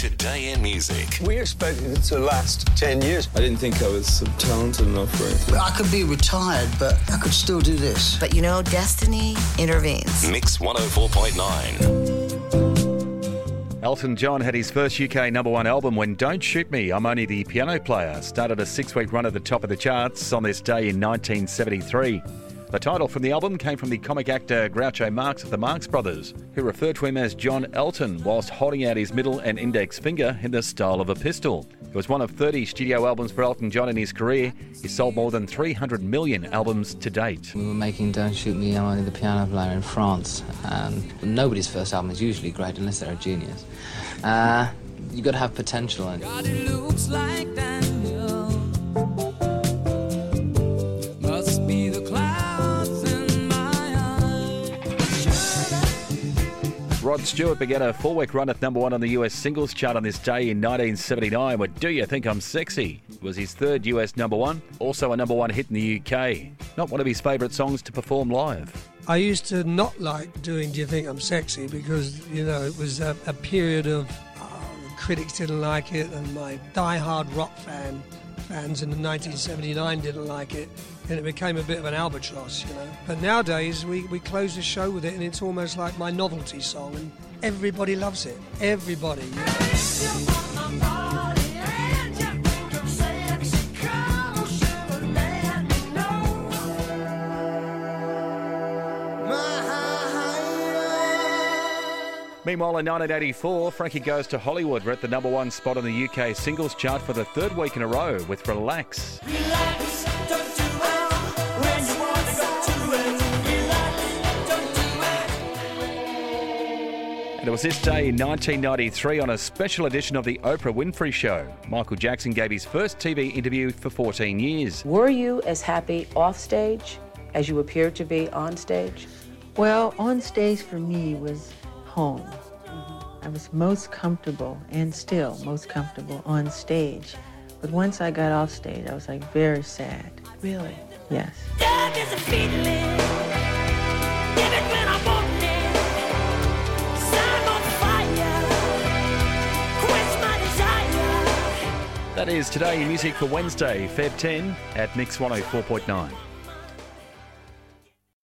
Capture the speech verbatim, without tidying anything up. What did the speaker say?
Today in music. We expected it to last ten years. I didn't think I was talented enough for it. I could be retired, but I could still do this. But you know, destiny intervenes. Mix one oh four point nine. Elton John had his first U K number one album when Don't Shoot Me, I'm Only the Piano Player started a six-week run at the top of the charts on this day in nineteen seventy-three. The title from the album came from the comic actor Groucho Marx of the Marx Brothers, who referred to him as John Elton whilst holding out his middle and index finger in the style of a pistol. It was one of thirty studio albums for Elton John in his career. He sold more than three hundred million albums to date. We were making Don't Shoot Me, I'm Only the Piano Player in France, and nobody's first album is usually great unless they're a genius. Uh, you've got to have potential in it. God, it looks like Daniel. Must be the clouds in my eyes. Rod Stewart began a four-week run at number one on the U S singles chart on this day in nineteen seventy-nine with Do You Think I'm Sexy? It was his third U S number one, also a number one hit in the U K. Not one of his favourite songs to perform live. I used to not like doing Do You Think I'm Sexy because, you know, it was a, a period of uh, critics didn't like it and my die-hard rock fan fans in nineteen seventy-nine didn't like it, and it became a bit of an albatross, you know. But nowadays we, we close the show with it and it's almost like my novelty song and everybody loves it. Everybody. You know? Meanwhile, in nineteen eighty-four, Frankie Goes to Hollywood were at the number one spot on the U K singles chart for the third week in a row with Relax. Relax, don't do it when you want to go to it. Relax, don't do it. And it was this day in nineteen ninety-three on a special edition of the Oprah Winfrey Show. Michael Jackson gave his first T V interview for fourteen years. Were you as happy off stage as you appeared to be on stage? Well, on stage for me was home. Mm-hmm. I was most comfortable and still most comfortable on stage. But once I got off stage, I was like very sad. Really? Yes. Love is a feeling. Give it when I want it. Set on fire. Quench my desire. That is Today in Music for Wednesday, February tenth at Mix one oh four point nine.